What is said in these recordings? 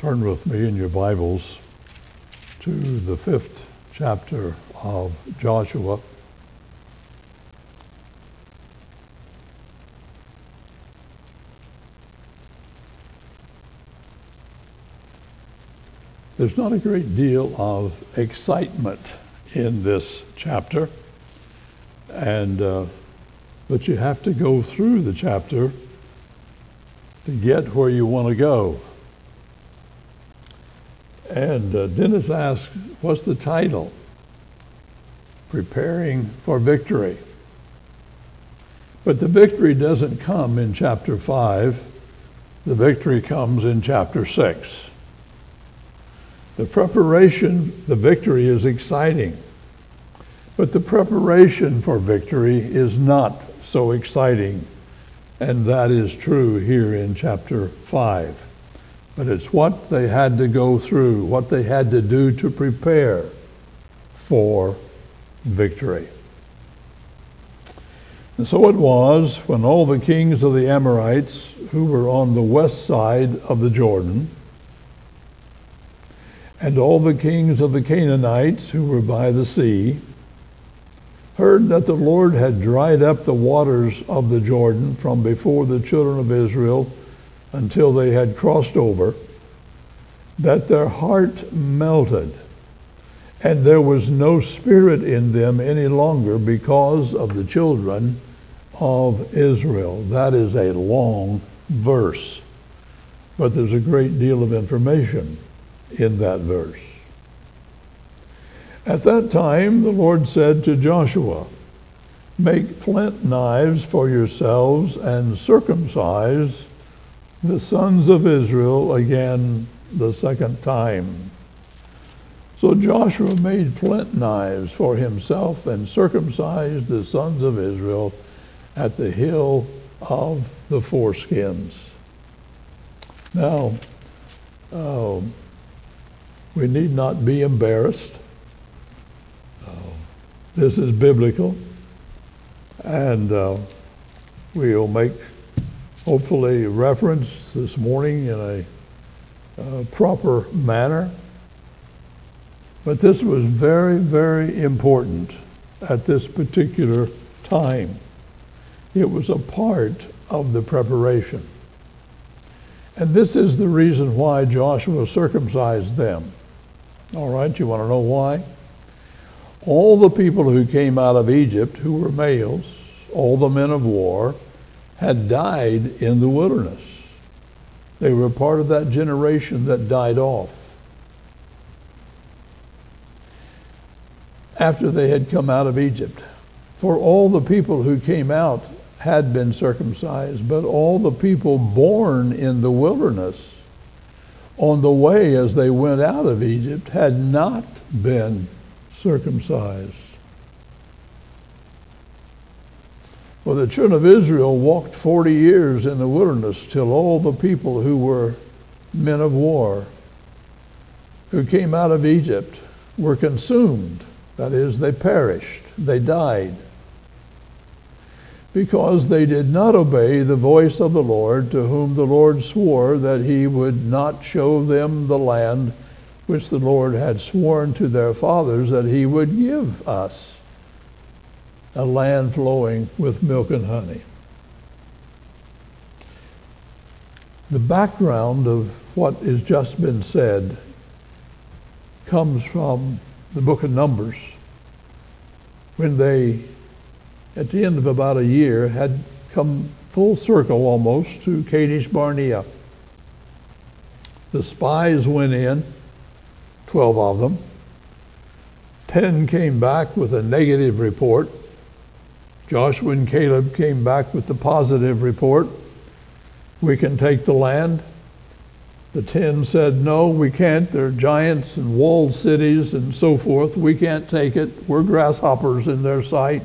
Turn with me in your Bibles to the 5th chapter of Joshua. There's not a great deal of excitement in this chapter, but you have to go through the chapter to get where you want to go. And Dennis asked, what's the title? Preparing for Victory. But the victory doesn't come in chapter 5. The victory comes in chapter 6. The preparation, the victory is exciting. But the preparation for victory is not so exciting. And that is true here in chapter 5. But it's what they had to go through, what they had to do to prepare for victory. And so it was when all the kings of the Amorites who were on the west side of the Jordan, and all the kings of the Canaanites who were by the sea, heard that the Lord had dried up the waters of the Jordan from before the children of Israel until they had crossed over, that their heart melted, and there was no spirit in them any longer because of the children of Israel. That is a long verse, but there's a great deal of information in that verse. At that time, the Lord said to Joshua, "Make flint knives for yourselves and circumcise the sons of Israel again the second time." So Joshua made flint knives for himself and circumcised the sons of Israel at the hill of the foreskins. Now, we need not be embarrassed. This is biblical, and we'll make hopefully reference this morning in a proper manner. But this was very, very important at this particular time. It was a part of the preparation. And this is the reason why Joshua circumcised them. All right, you want to know why? All the people who came out of Egypt who were males, all the men of war, had died in the wilderness. They were part of that generation that died off after they had come out of Egypt. For all the people who came out had been circumcised, but all the people born in the wilderness on the way as they went out of Egypt had not been circumcised. Well, the children of Israel walked 40 years in the wilderness till all the people who were men of war who came out of Egypt were consumed. That is, they perished, they died, because they did not obey the voice of the Lord, to whom the Lord swore that he would not show them the land which the Lord had sworn to their fathers that he would give us, a land flowing with milk and honey. The background of what has just been said comes from the book of Numbers, when they, at the end of about a year, had come full circle almost to Kadesh Barnea. The spies went in, 12 of them. 10 came back with a negative report. Joshua and Caleb came back with the positive report. We can take the land. The 10 said, no, we can't. They're giants and walled cities and so forth. We can't take it. We're grasshoppers in their sight.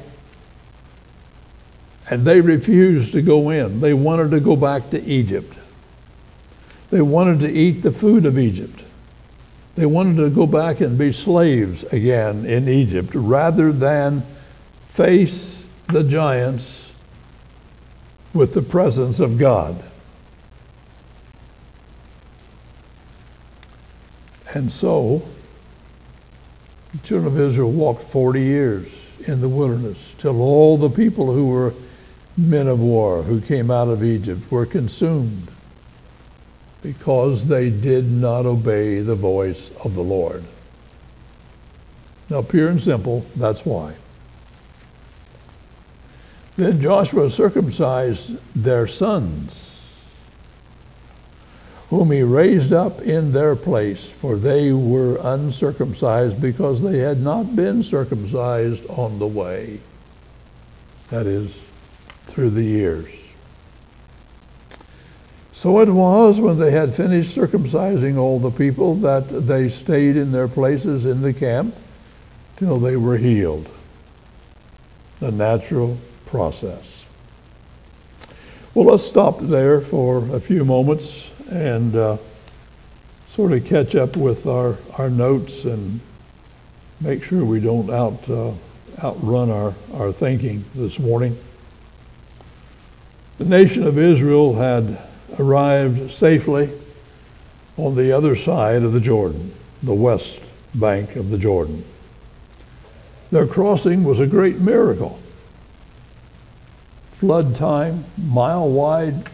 And they refused to go in. They wanted to go back to Egypt. They wanted to eat the food of Egypt. They wanted to go back and be slaves again in Egypt rather than face the giants with the presence of God. And so, the children of Israel walked 40 years in the wilderness till all the people who were men of war who came out of Egypt were consumed because they did not obey the voice of the Lord. Now, pure and simple, that's why. Then Joshua circumcised their sons, whom he raised up in their place, for they were uncircumcised because they had not been circumcised on the way. That is, through the years. So it was, when they had finished circumcising all the people, that they stayed in their places in the camp till they were healed. The natural process. Well, let's stop there for a few moments and sort of catch up with our notes and make sure we don't outrun our thinking this morning. The nation of Israel had arrived safely on the other side of the Jordan, the west bank of the Jordan. Their crossing was a great miracle. Flood time, mile wide,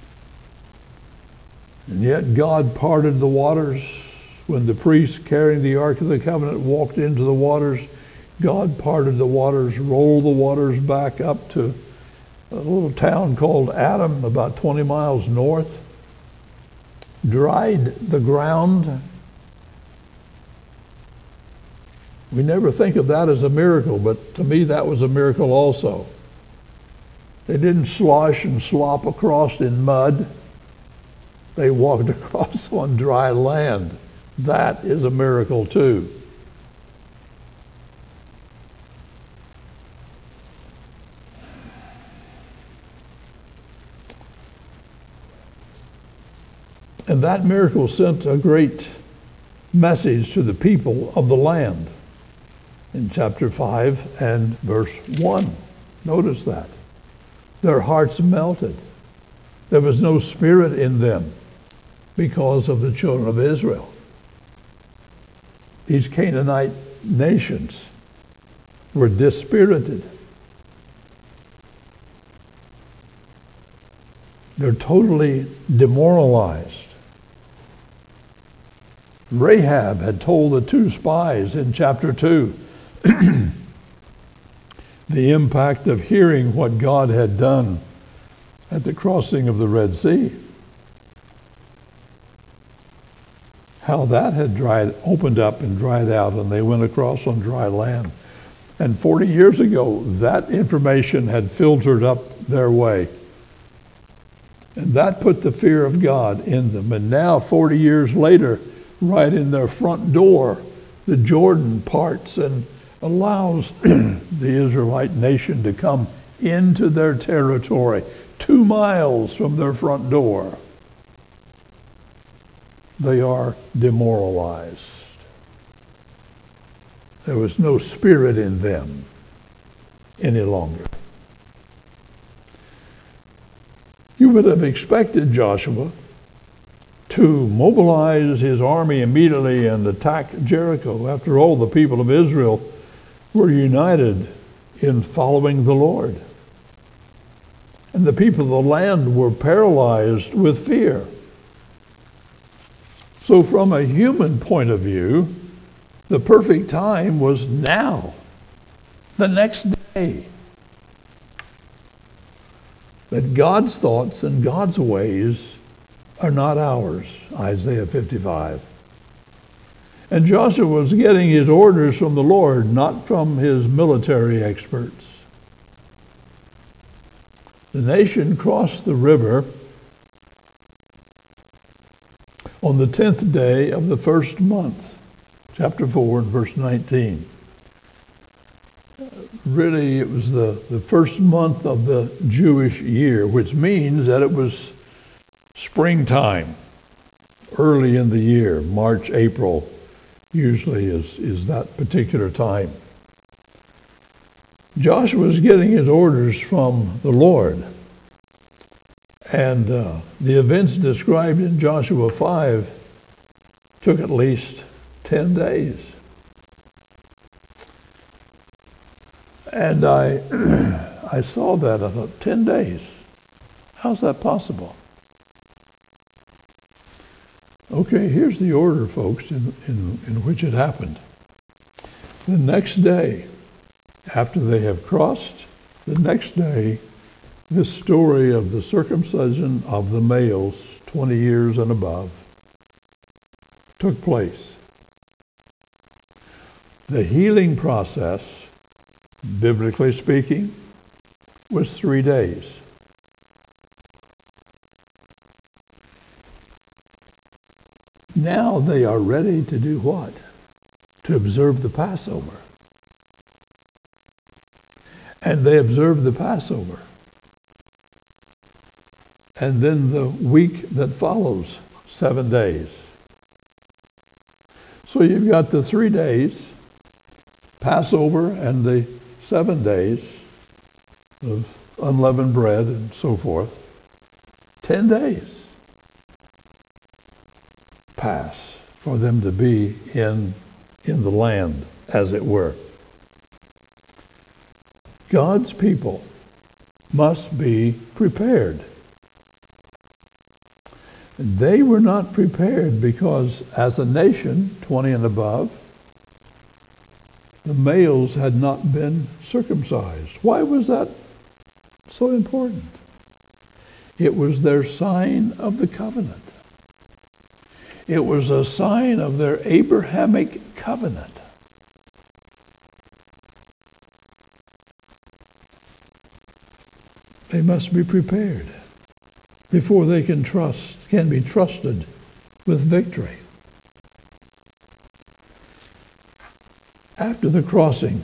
and yet God parted the waters. When the priests carrying the Ark of the Covenant walked into the waters, God parted the waters, rolled the waters back up to a little town called Adam, about 20 miles north, dried the ground. We never think of that as a miracle, but to me that was a miracle also. They didn't slosh and slop across in mud. They walked across on dry land. That is a miracle too. And that miracle sent a great message to the people of the land in chapter 5 and verse 1. Notice that. Their hearts melted. There was no spirit in them because of the children of Israel. These Canaanite nations were dispirited. They're totally demoralized. Rahab had told the two spies in chapter 2 the impact of hearing what God had done at the crossing of the Red Sea. How that had opened up and dried out, and they went across on dry land. And 40 years ago, that information had filtered up their way. And that put the fear of God in them. And now, 40 years later, right in their front door, the Jordan parts and allows the Israelite nation to come into their territory 2 miles from their front door. They are demoralized. There was no spirit in them any longer. You would have expected Joshua to mobilize his army immediately and attack Jericho. After all, the people of Israel were united in following the Lord. And the people of the land were paralyzed with fear. So from a human point of view, the perfect time was now, the next day. That God's thoughts and God's ways are not ours, Isaiah 55. And Joshua was getting his orders from the Lord, not from his military experts. The nation crossed the river on the 10th day of the first month, chapter 4 and verse 19. Really, it was the first month of the Jewish year, which means that it was springtime, early in the year. March, April usually is that particular time. Joshua was getting his orders from the Lord. And the events described in Joshua 5 took at least 10 days. And I saw that. I thought, 10 days? How's that possible? Okay, here's the order, folks, in which it happened. The next day, after they have crossed, the next day, this story of the circumcision of the males, 20 years and above, took place. The healing process, biblically speaking, was 3 days. Now they are ready to do what? To observe the Passover. And they observe the Passover. And then the week that follows, 7 days. So you've got the 3 days, Passover, and the 7 days of unleavened bread and so forth. 10 days pass for them to be in the land, as it were. God's people must be prepared. They were not prepared because as a nation, 20 and above, the males had not been circumcised. Why was that so important? It was their sign of the covenant. It was a sign of their Abrahamic covenant. They must be prepared before they can be trusted with victory. After the crossing,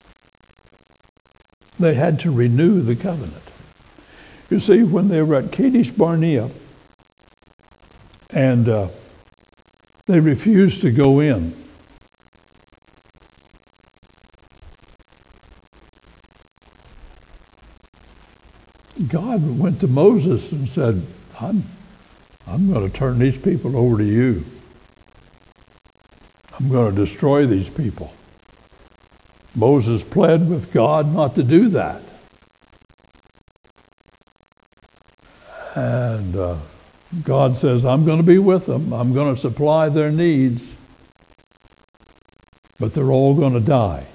they had to renew the covenant. You see, when they were at Kadesh Barnea and they refused to go in, God went to Moses and said, I'm going to turn these people over to you. I'm going to destroy these people. Moses pled with God not to do that. And God says, I'm going to be with them. I'm going to supply their needs. But they're all going to die.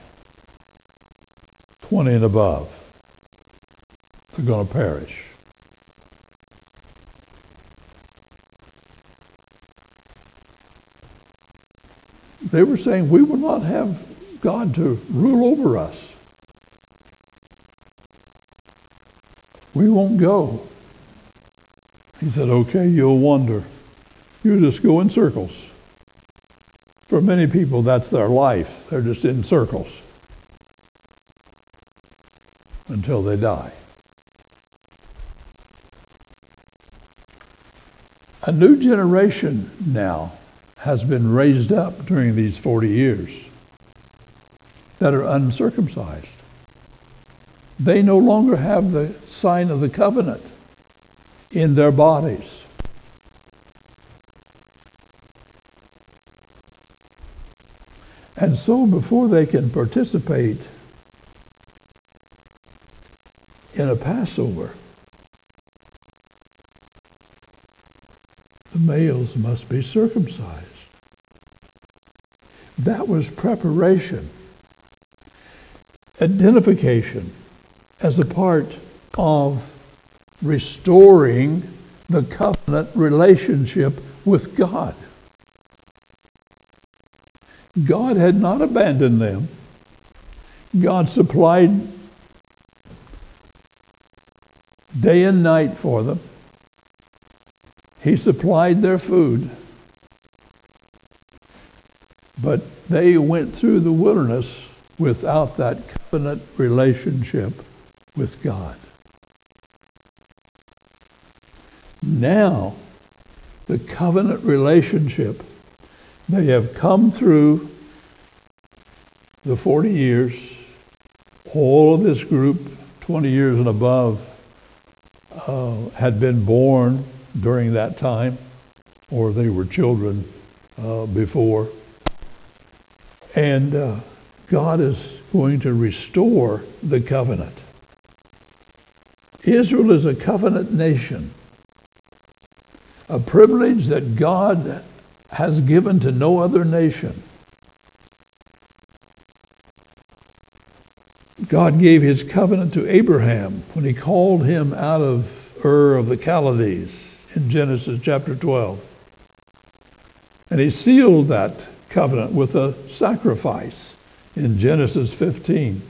20 and above. They're going to perish. They were saying, we will not have God to rule over us. We won't go. He said, okay, you'll wander. You just go in circles. For many people, that's their life. They're just in circles until they die. A new generation now has been raised up during these 40 years that are uncircumcised. They no longer have the sign of the covenant in their bodies. And so before they can participate in a Passover, the males must be circumcised. That was preparation, identification as a part of restoring the covenant relationship with God. God had not abandoned them. God supplied day and night for them. He supplied their food. But they went through the wilderness without that covenant relationship with God. Now, the covenant relationship, they have come through the 40 years. All of this group, 20 years and above, had been born during that time, or they were children before. And God is going to restore the covenant. Israel is a covenant nation, a privilege that God has given to no other nation. God gave his covenant to Abraham when he called him out of Ur of the Chaldees in Genesis chapter 12. And he sealed that covenant with a sacrifice in Genesis 15.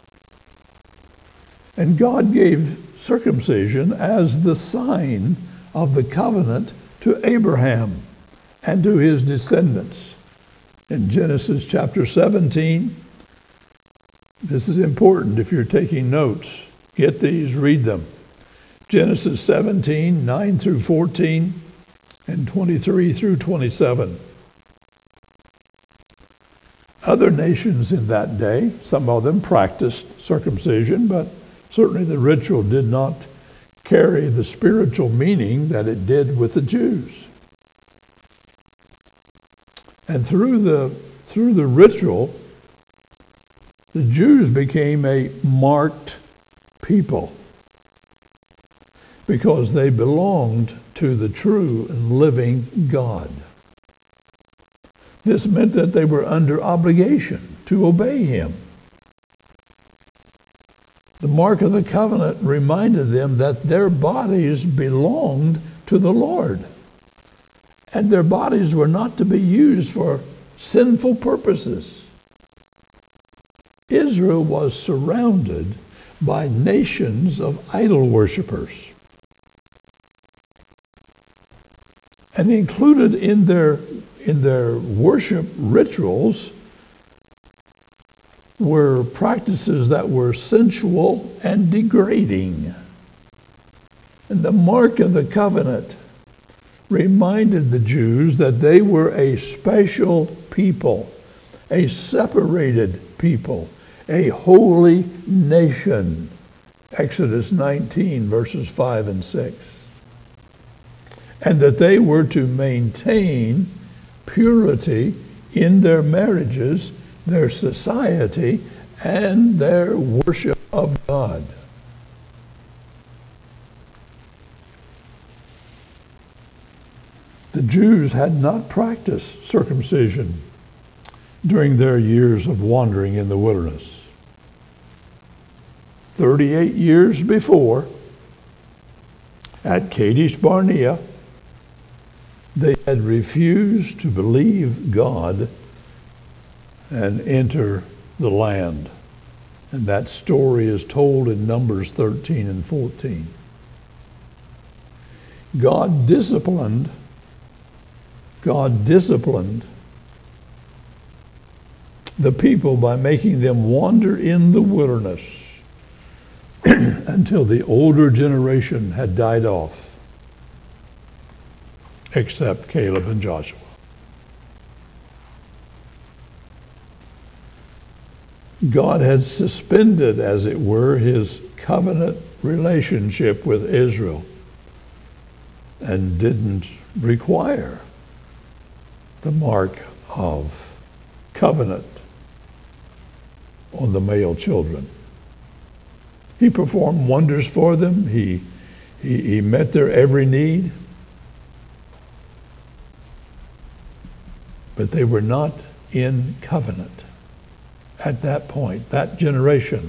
And God gave circumcision as the sign of the covenant to Abraham and to his descendants. In Genesis chapter 17, this is important if you're taking notes. Get these, read them. Genesis 17, 9 through 14, and 23 through 27. Other nations in that day, some of them practiced circumcision, but certainly the ritual did not carry the spiritual meaning that it did with the Jews. And through the ritual, the Jews became a marked people because they belonged to the true and living God. This meant that they were under obligation to obey him. The mark of the covenant reminded them that their bodies belonged to the Lord, and their bodies were not to be used for sinful purposes. Israel was surrounded by nations of idol worshippers. And included in their worship rituals were practices that were sensual and degrading. And the mark of the covenant reminded the Jews that they were a special people, a separated people, a holy nation. Exodus 19, verses 5 and 6. And that they were to maintain purity in their marriages, their society, and their worship of God. The Jews had not practiced circumcision during their years of wandering in the wilderness. 38 years before, at Kadesh Barnea, they had refused to believe God and enter the land. And that story is told in Numbers 13 and 14. God disciplined the people by making them wander in the wilderness until the older generation had died off, except Caleb and Joshua. God had suspended, as it were, his covenant relationship with Israel and didn't require the mark of covenant on the male children. He performed wonders for them. He met their every need. But they were not in covenant at that point, that generation.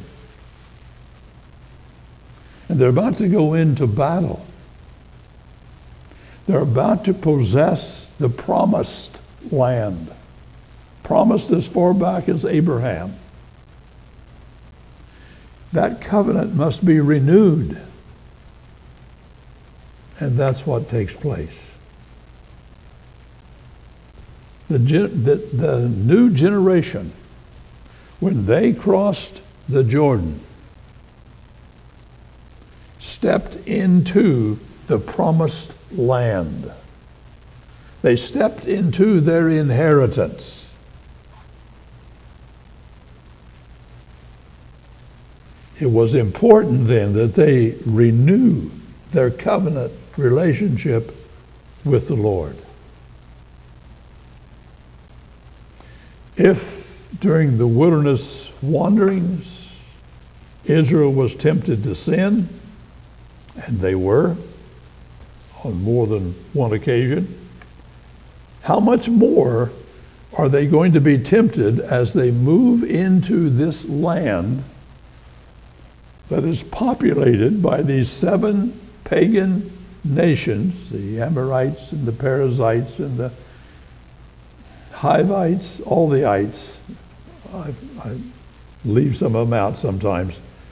And they're about to go into battle. They're about to possess the promised land, promised as far back as Abraham. That covenant must be renewed. And that's what takes place. The new generation, when they crossed the Jordan, stepped into the promised land. They stepped into their inheritance. It was important then that they renew their covenant relationship with the Lord. If during the wilderness wanderings Israel was tempted to sin, and they were on more than one occasion, how much more are they going to be tempted as they move into this land that is populated by these 7 pagan nations, the Amorites and the Perizzites and the Hivites, all the ites. I leave some of them out sometimes.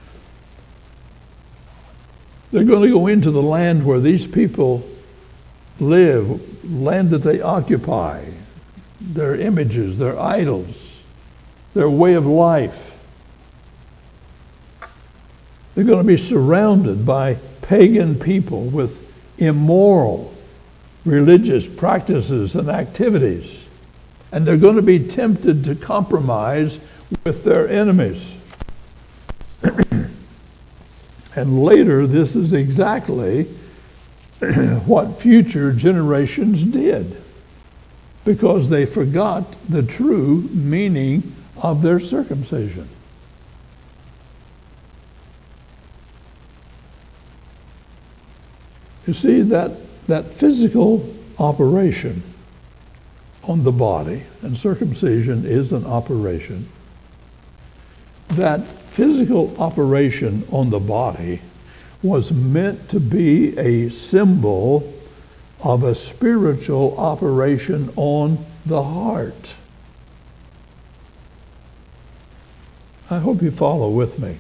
They're going to go into the land where these people live, land that they occupy, their images, their idols, their way of life. They're going to be surrounded by pagan people with immoral religious practices and activities. And they're going to be tempted to compromise with their enemies. And later, this is exactly what future generations did, because they forgot the true meaning of their circumcision. You see, that physical operation on the body, and circumcision is an operation, that physical operation on the body was meant to be a symbol of a spiritual operation on the heart. I hope you follow with me.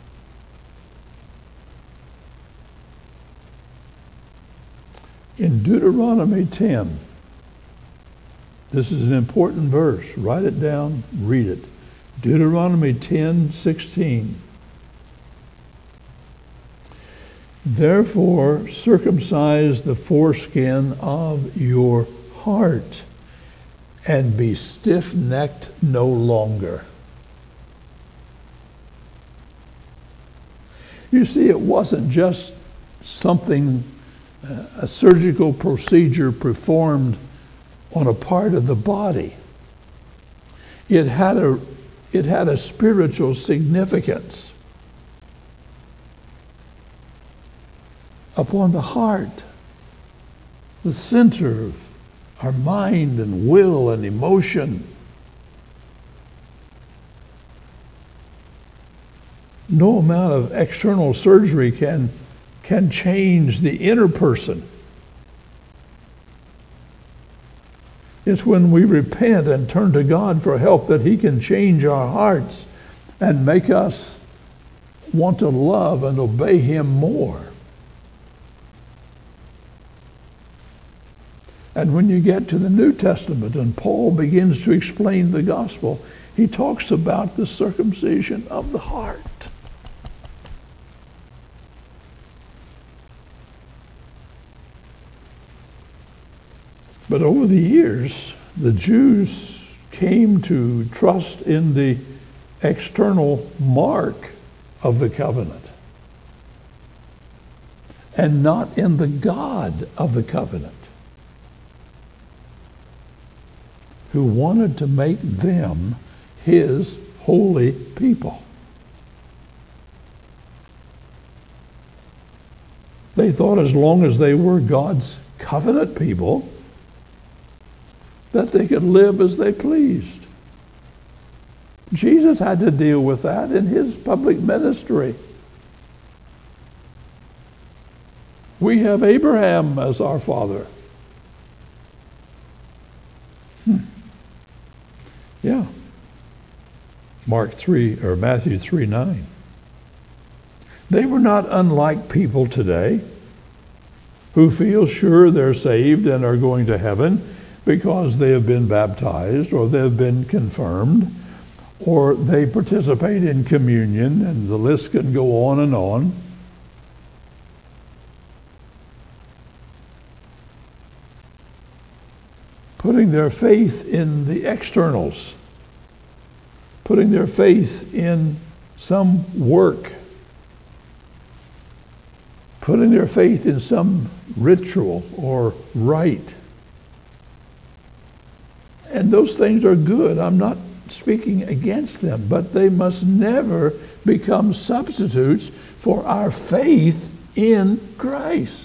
In Deuteronomy 10, this is an important verse. Write it down, read it. Deuteronomy 10:16. Therefore, circumcise the foreskin of your heart, and be stiff-necked no longer. You see, it wasn't just something, a surgical procedure performed on a part of the body. It had a spiritual significance upon the heart, the center of our mind and will and emotion. No amount of external surgery can change the inner person. It's when we repent and turn to God for help that He can change our hearts and make us want to love and obey Him more. And when you get to the New Testament and Paul begins to explain the gospel, he talks about the circumcision of the heart. But over the years, the Jews came to trust in the external mark of the covenant and not in the God of the covenant, who wanted to make them His holy people. They thought as long as they were God's covenant people, that they could live as they pleased. Jesus had to deal with that in His public ministry. We have Abraham as our father. Yeah. Matthew 3:9. They were not unlike people today who feel sure they're saved and are going to heaven because they have been baptized or they have been confirmed or they participate in communion, and the list can go on and on. Putting their faith in the externals, putting their faith in some work, putting their faith in some ritual or rite. And those things are good. I'm not speaking against them, but they must never become substitutes for our faith in Christ.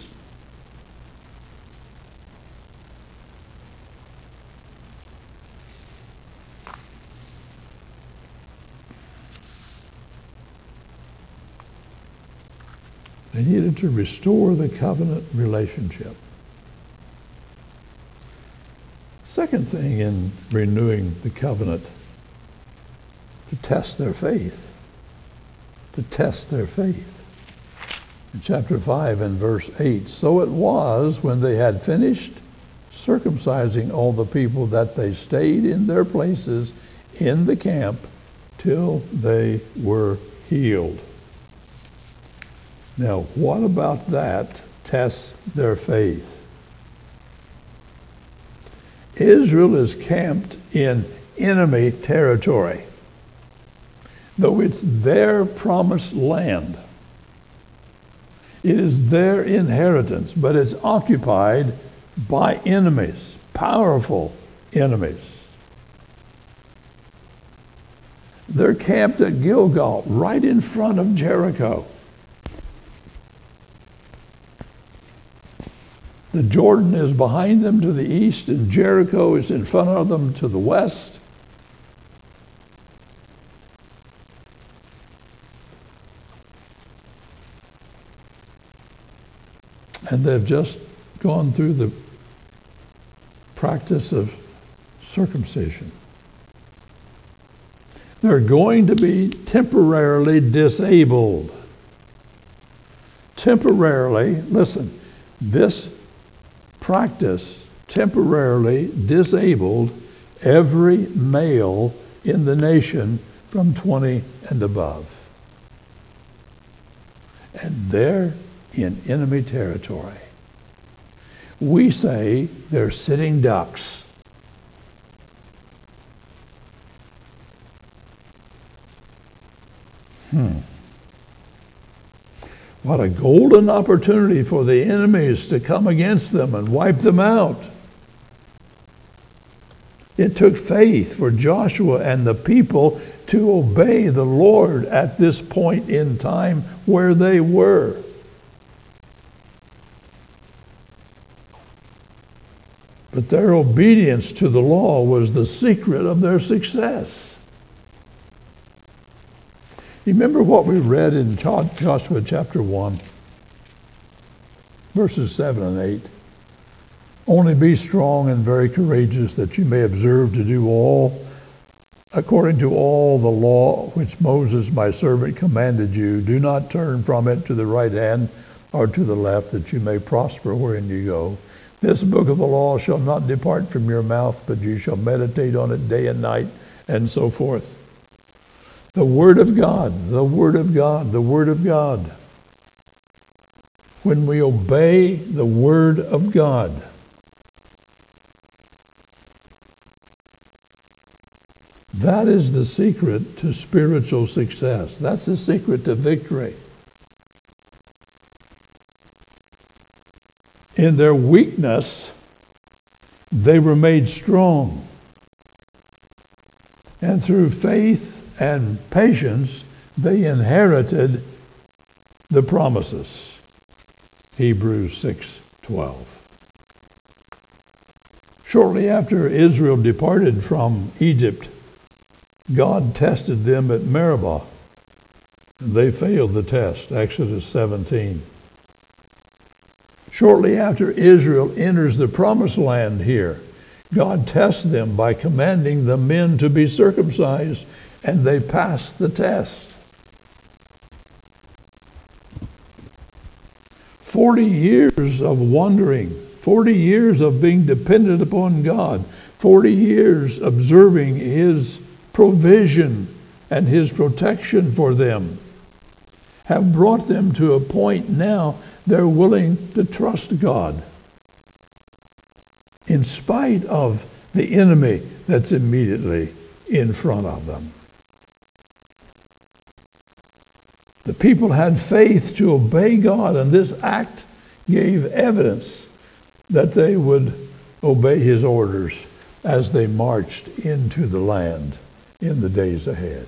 They needed to restore the covenant relationship. Second thing in renewing the covenant, to test their faith. To test their faith. In chapter 5 and verse 8, so it was when they had finished circumcising all the people that they stayed in their places in the camp till they were healed. Now, what about that tests their faith? Israel is camped in enemy territory, though it's their promised land. It is their inheritance, but it's occupied by enemies, powerful enemies. They're camped at Gilgal, right in front of Jericho. The Jordan is behind them to the east, and Jericho is in front of them to the west. And they've just gone through the practice of circumcision. They're going to be temporarily disabled. Temporarily, listen, this practice temporarily disabled every male in the nation from 20 and above. And they're in enemy territory. We say they're sitting ducks. What a golden opportunity for the enemies to come against them and wipe them out. It took faith for Joshua and the people to obey the Lord at this point in time where they were. But their obedience to the law was the secret of their success. You remember what we read in Joshua chapter 1, verses 7 and 8? Only be strong and very courageous, that you may observe to do all according to all the law which Moses my servant commanded you. Do not turn from it to the right hand or to the left, that you may prosper wherein you go. This book of the law shall not depart from your mouth, but you shall meditate on it day and night, and so forth. The Word of God, the Word of God, the Word of God. When we obey the Word of God, that is the secret to spiritual success. That's the secret to victory. In their weakness, they were made strong. And through faith and patience, they inherited the promises. Hebrews 6:12. Shortly after Israel departed from Egypt, God tested them at Meribah. They failed the test, Exodus 17. Shortly after Israel enters the promised land here, God tests them by commanding the men to be circumcised, and they pass the test. 40 years of wandering, 40 years of being dependent upon God, 40 years observing His provision and His protection for them have brought them to a point now they're willing to trust God in spite of the enemy that's immediately in front of them. The people had faith to obey God, and this act gave evidence that they would obey His orders as they marched into the land. in the days ahead.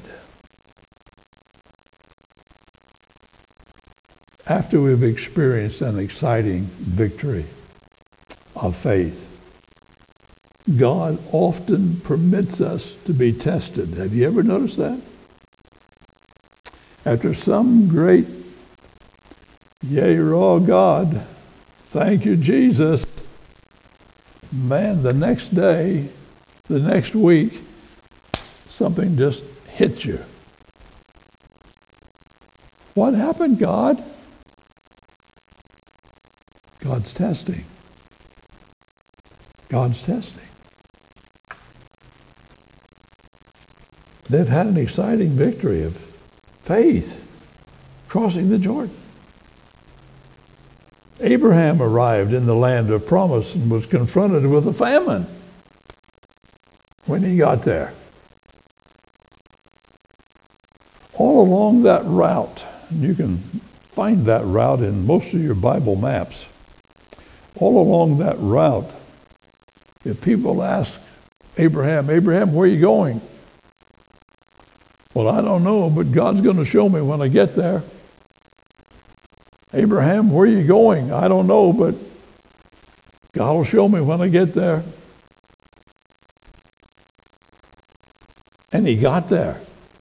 After we've experienced an exciting victory of faith, God often permits us to be tested. Have you ever noticed that? After some great, yea, raw God, thank you, Jesus, man, the next day, the next week, something just hits you. What happened, God? God's testing. God's testing. They've had an exciting victory of faith, crossing the Jordan. Abraham arrived in the land of promise and was confronted with a famine when he got there. All along that route, and you can find that route in most of your Bible maps, all along that route, if people ask Abraham, where are you going? Well, I don't know, but God's going to show me when I get there. Abraham, where are you going? I don't know, but God will show me when I get there. And he got there.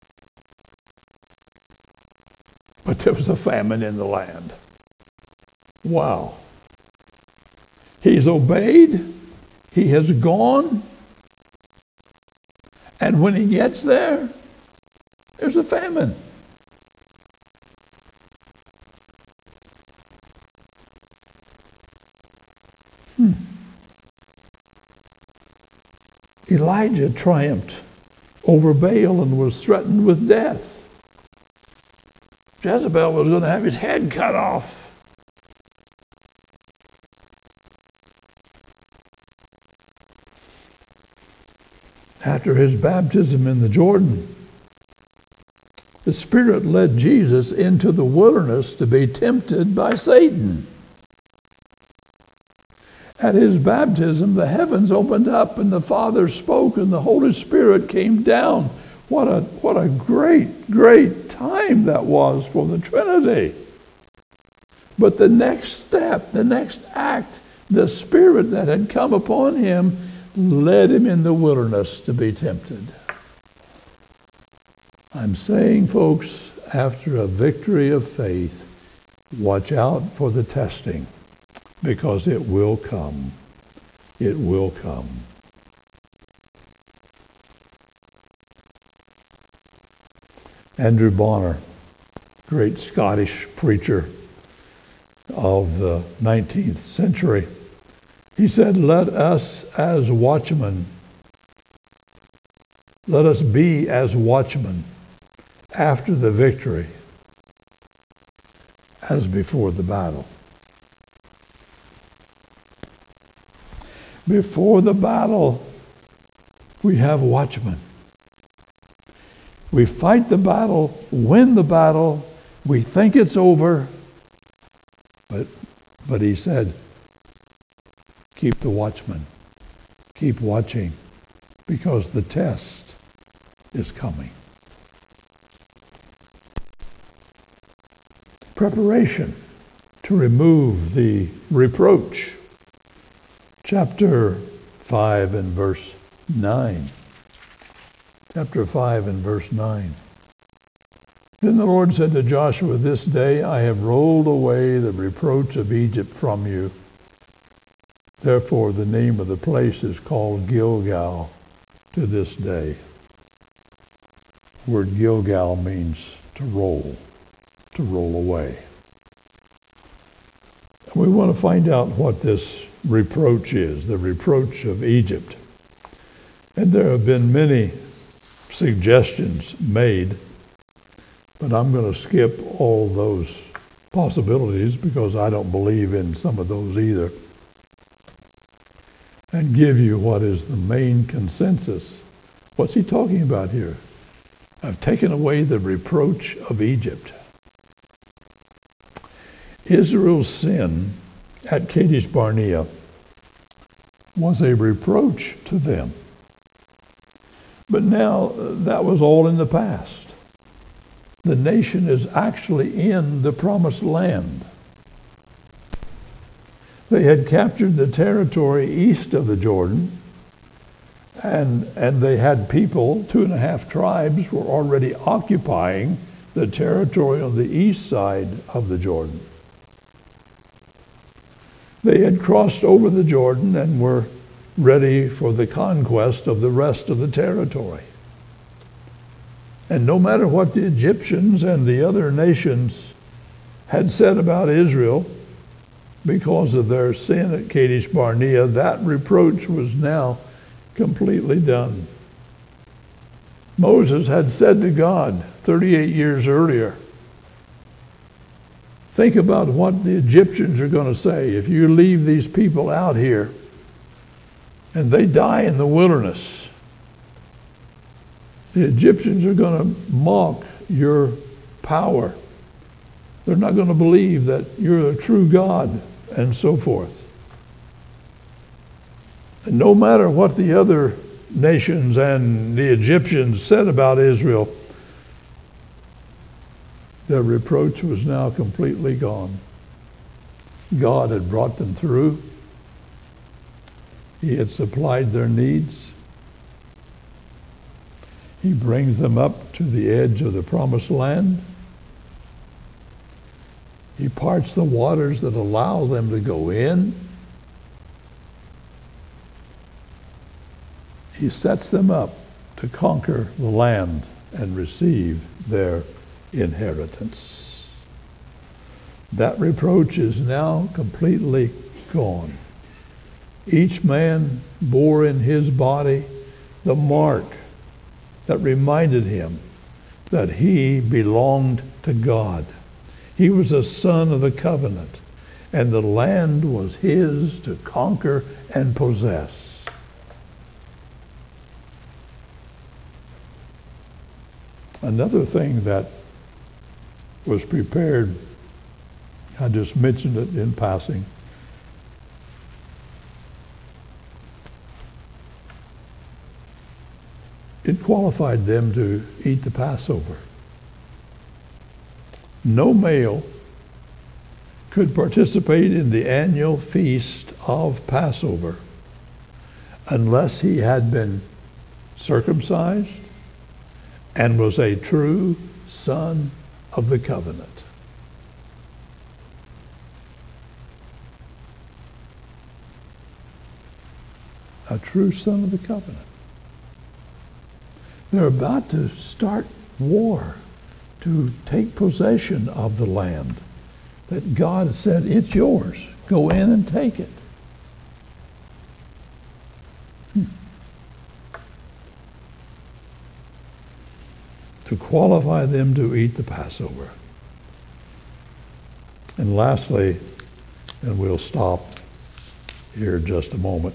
But there was a famine in the land. Wow. He's obeyed. He has gone. And when he gets there, there's a famine. Elijah triumphed over Baal and was threatened with death. Jezebel was going to have his head cut off. After his baptism in the Jordan, the Spirit led Jesus into the wilderness to be tempted by Satan. At his baptism, the heavens opened up and the Father spoke and the Holy Spirit came down. What a great, great time that was for the Trinity. But the next step, the next act, the Spirit that had come upon him led him in the wilderness to be tempted. I'm saying, folks, after a victory of faith, watch out for the testing, because it will come. It will come. Andrew Bonner, great Scottish preacher of the 19th century, he said, let us be as watchmen after the victory as before the battle. Before the battle, we have watchmen. We fight the battle, win the battle, we think it's over, but he said, keep the watchman, keep watching, because the test is coming. Preparation to remove the reproach. Chapter 5 and verse 9. Chapter 5 and verse 9. Then the Lord said to Joshua, this day I have rolled away the reproach of Egypt from you. Therefore the name of the place is called Gilgal to this day. The word Gilgal means to roll away. We want to find out what this reproach is, the reproach of Egypt. And there have been many suggestions made, but I'm going to skip all those possibilities because I don't believe in some of those either, and give you what is the main consensus. What's he talking about here? I've taken away the reproach of Egypt. Israel's sin at Kadesh Barnea was a reproach to them. But now that was all in the past. The nation is actually in the promised land. They had captured the territory east of the Jordan, and they had people, 2.5 tribes, were already occupying the territory on the east side of the Jordan. They had crossed over the Jordan and were ready for the conquest of the rest of the territory. And no matter what the Egyptians and the other nations had said about Israel, because of their sin at Kadesh Barnea, that reproach was now completely done. Moses had said to God 38 years earlier, think about what the Egyptians are going to say if you leave these people out here and they die in the wilderness. The Egyptians are going to mock your power. They're not going to believe that you're a true God, and so forth. And no matter what the other nations and the Egyptians said about Israel, their reproach was now completely gone. God had brought them through. He had supplied their needs. He brings them up to the edge of the promised land. He parts the waters that allow them to go in. He sets them up to conquer the land and receive their inheritance. That reproach is now completely gone. Each man bore in his body the mark that reminded him that he belonged to God. He was a son of the covenant, and the land was his to conquer and possess. Another thing that was prepared, I just mentioned it in passing, it qualified them to eat the Passover. No male could participate in the annual feast of Passover unless he had been circumcised and was a true son of the covenant. A true son of the covenant. They're about to start war to take possession of the land that God said, it's yours. Go in and take it. To qualify them to eat the Passover. And lastly, and we'll stop here just a moment,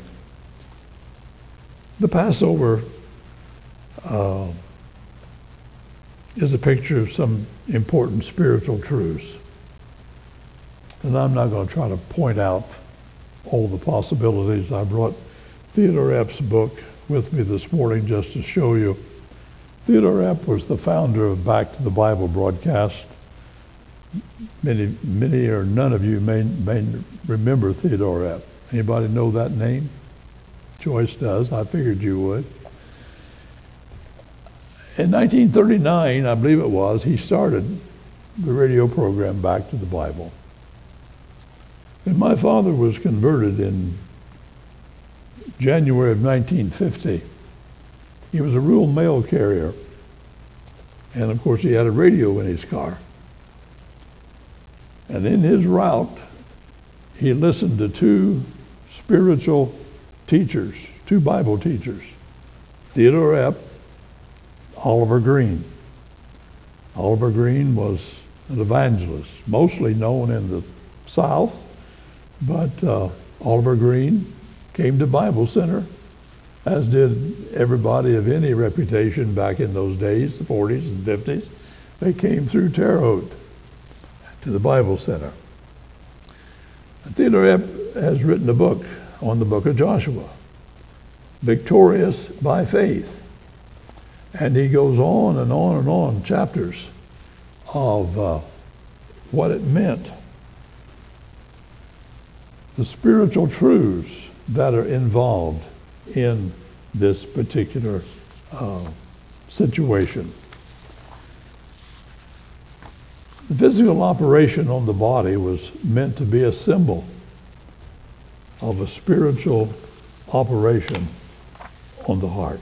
the Passover is a picture of some important spiritual truths. And I'm not going to try to point out all the possibilities. I brought Theodore Epp's book with me this morning just to show you. Theodore Epp was the founder of Back to the Bible broadcast. Many or none of you may remember Theodore Epp. Anybody know that name? Joyce does. I figured you would. In 1939, I believe it was, he started the radio program Back to the Bible. And my father was converted in January of 1950. He was a rural mail carrier. And of course he had a radio in his car. And in his route, he listened to two spiritual teachers, two Bible teachers, Theodore Epp, Oliver Green. Oliver Green was an evangelist, mostly known in the South, but Oliver Green came to Bible Center, as did everybody of any reputation back in those days, the 40s and 50s. They came through Terre Haute to the Bible Center. And Theodore Epp has written a book on the book of Joshua, Victorious by Faith. And he goes on and on and on, chapters of what it meant, the spiritual truths that are involved in this particular situation. The physical operation on the body was meant to be a symbol of a spiritual operation on the heart.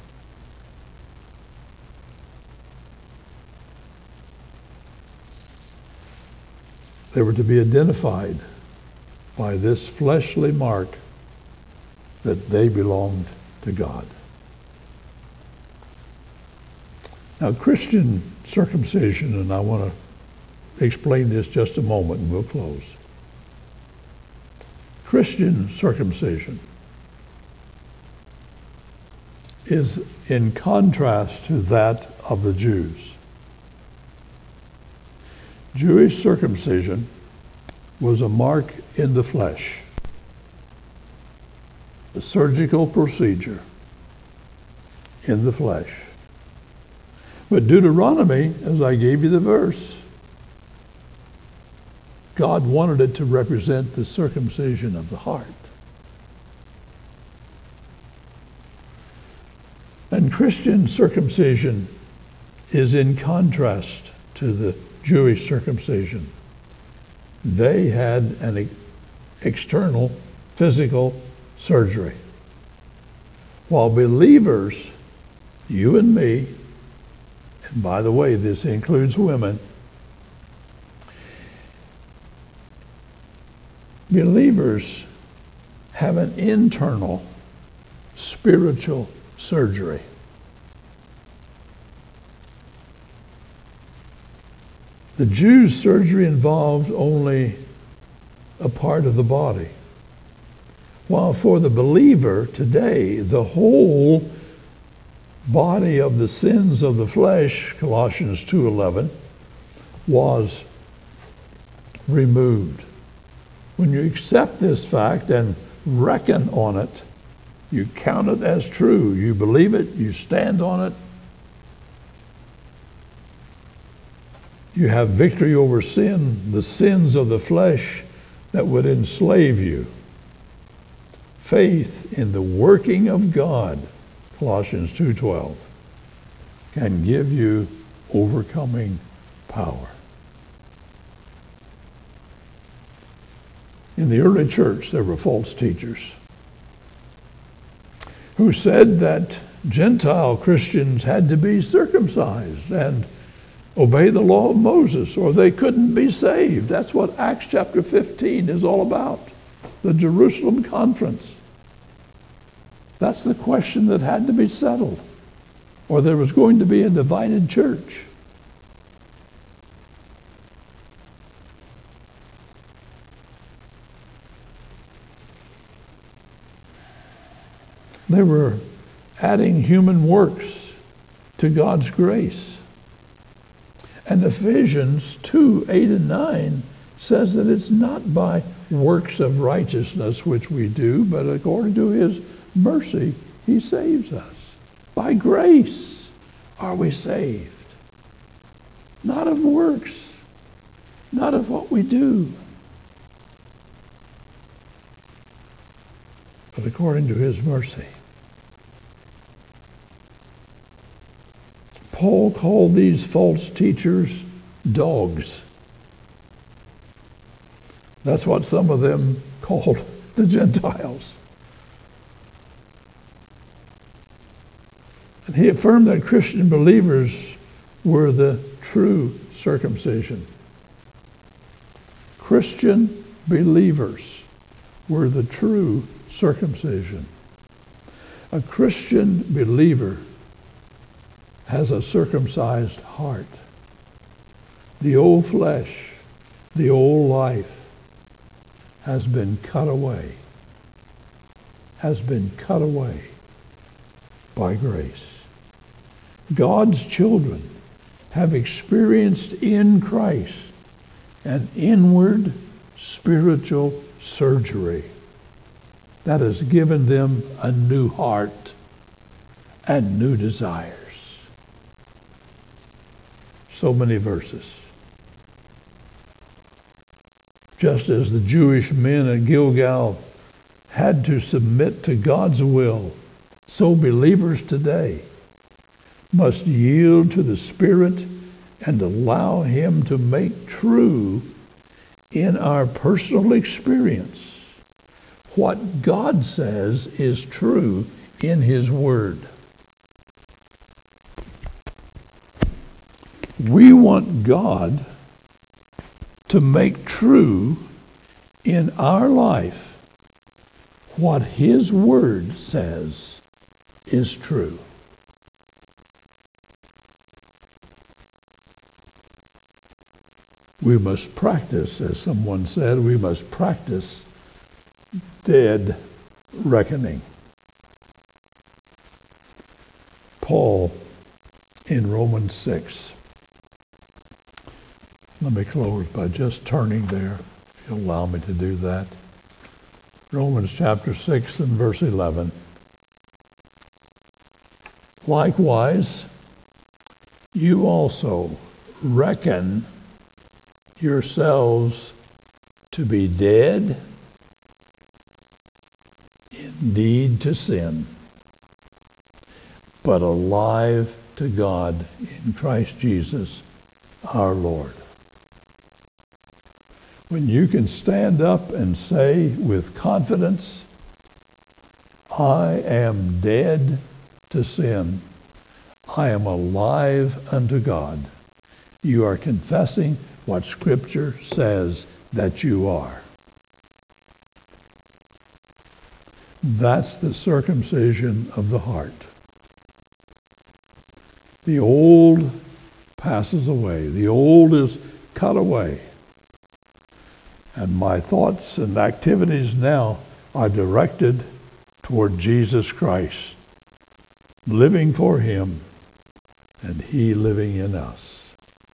They were to be identified by this fleshly mark that they belonged to God. Now, Christian circumcision, and I want to explain this just a moment and we'll close. Christian circumcision is in contrast to that of the Jews. Jewish circumcision was a mark in the flesh, a surgical procedure in the flesh. But Deuteronomy, as I gave you the verse, God wanted it to represent the circumcision of the heart. And Christian circumcision is in contrast to the Jewish circumcision. They had an external physical surgery. While believers, you and me, and by the way, this includes women, believers have an internal spiritual surgery. The Jews' surgery involved only a part of the body, while for the believer today, the whole body of the sins of the flesh, Colossians 2:11, was removed. When you accept this fact and reckon on it, you count it as true, you believe it, you stand on it, you have victory over sin, the sins of the flesh that would enslave you. Faith in the working of God, Colossians 2:12, can give you overcoming power. In the early church, there were false teachers who said that Gentile Christians had to be circumcised and obey the law of Moses, or they couldn't be saved. That's what Acts chapter 15 is all about, the Jerusalem conference. That's the question that had to be settled, or there was going to be a divided church. They were adding human works to God's grace. And Ephesians 2:8 and 9 says that it's not by works of righteousness which we do, but according to his mercy, he saves us. By grace are we saved. Not of works, not of what we do, but according to his mercy. Paul called these false teachers dogs. That's what some of them called the Gentiles. And he affirmed that Christian believers were the true circumcision. Christian believers were the true circumcision. A Christian believer has a circumcised heart. The old flesh, the old life has been cut away, by grace. God's children have experienced in Christ an inward spiritual surgery that has given them a new heart and new desires. so many verses. Just as the Jewish men at Gilgal had to submit to God's will, so believers today must yield to the Spirit and allow Him to make true in our personal experience what God says is true in His Word. We want God to make true in our life what His Word says is true. We must practice, as someone said, we must practice dead reckoning. Paul in Romans 6. Let me close by just turning there, if you'll allow me to do that. Romans chapter 6 and verse 11. Likewise, you also reckon yourselves to be dead indeed to sin, but alive to God in Christ Jesus our Lord. When you can stand up and say with confidence, I am dead to sin, I am alive unto God, you are confessing what Scripture says that you are. That's the circumcision of the heart. The old passes away. The old is cut away. And my thoughts and activities now are directed toward Jesus Christ, living for Him and He living in us.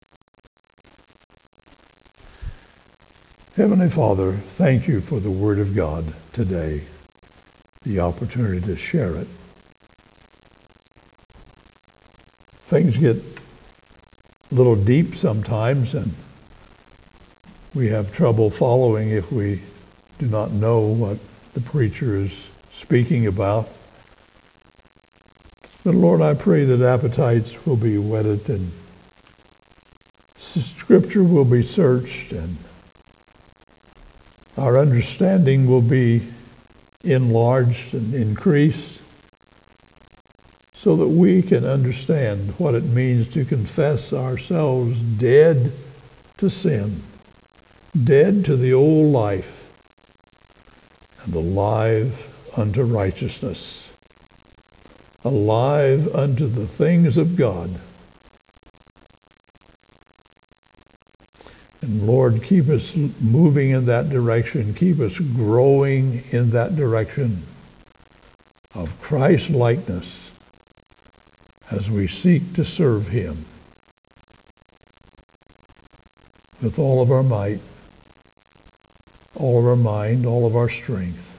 Heavenly Father, thank you for the Word of God today, the opportunity to share it. Things get a little deep sometimes, and we have trouble following if we do not know what the preacher is speaking about. But Lord, I pray that appetites will be whetted and Scripture will be searched and our understanding will be enlarged and increased so that we can understand what it means to confess ourselves dead to sin, dead to the old life, and alive unto righteousness, alive unto the things of God. And Lord, keep us moving in that direction. Keep us growing in that direction of Christ-likeness as we seek to serve Him with all of our might, all of our mind, all of our strength,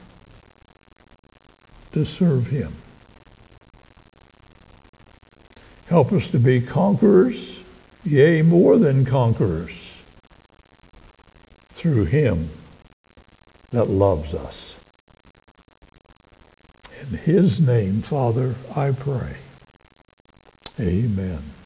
to serve Him. Help us to be conquerors, yea, more than conquerors, through Him that loves us. In His name, Father, I pray. Amen.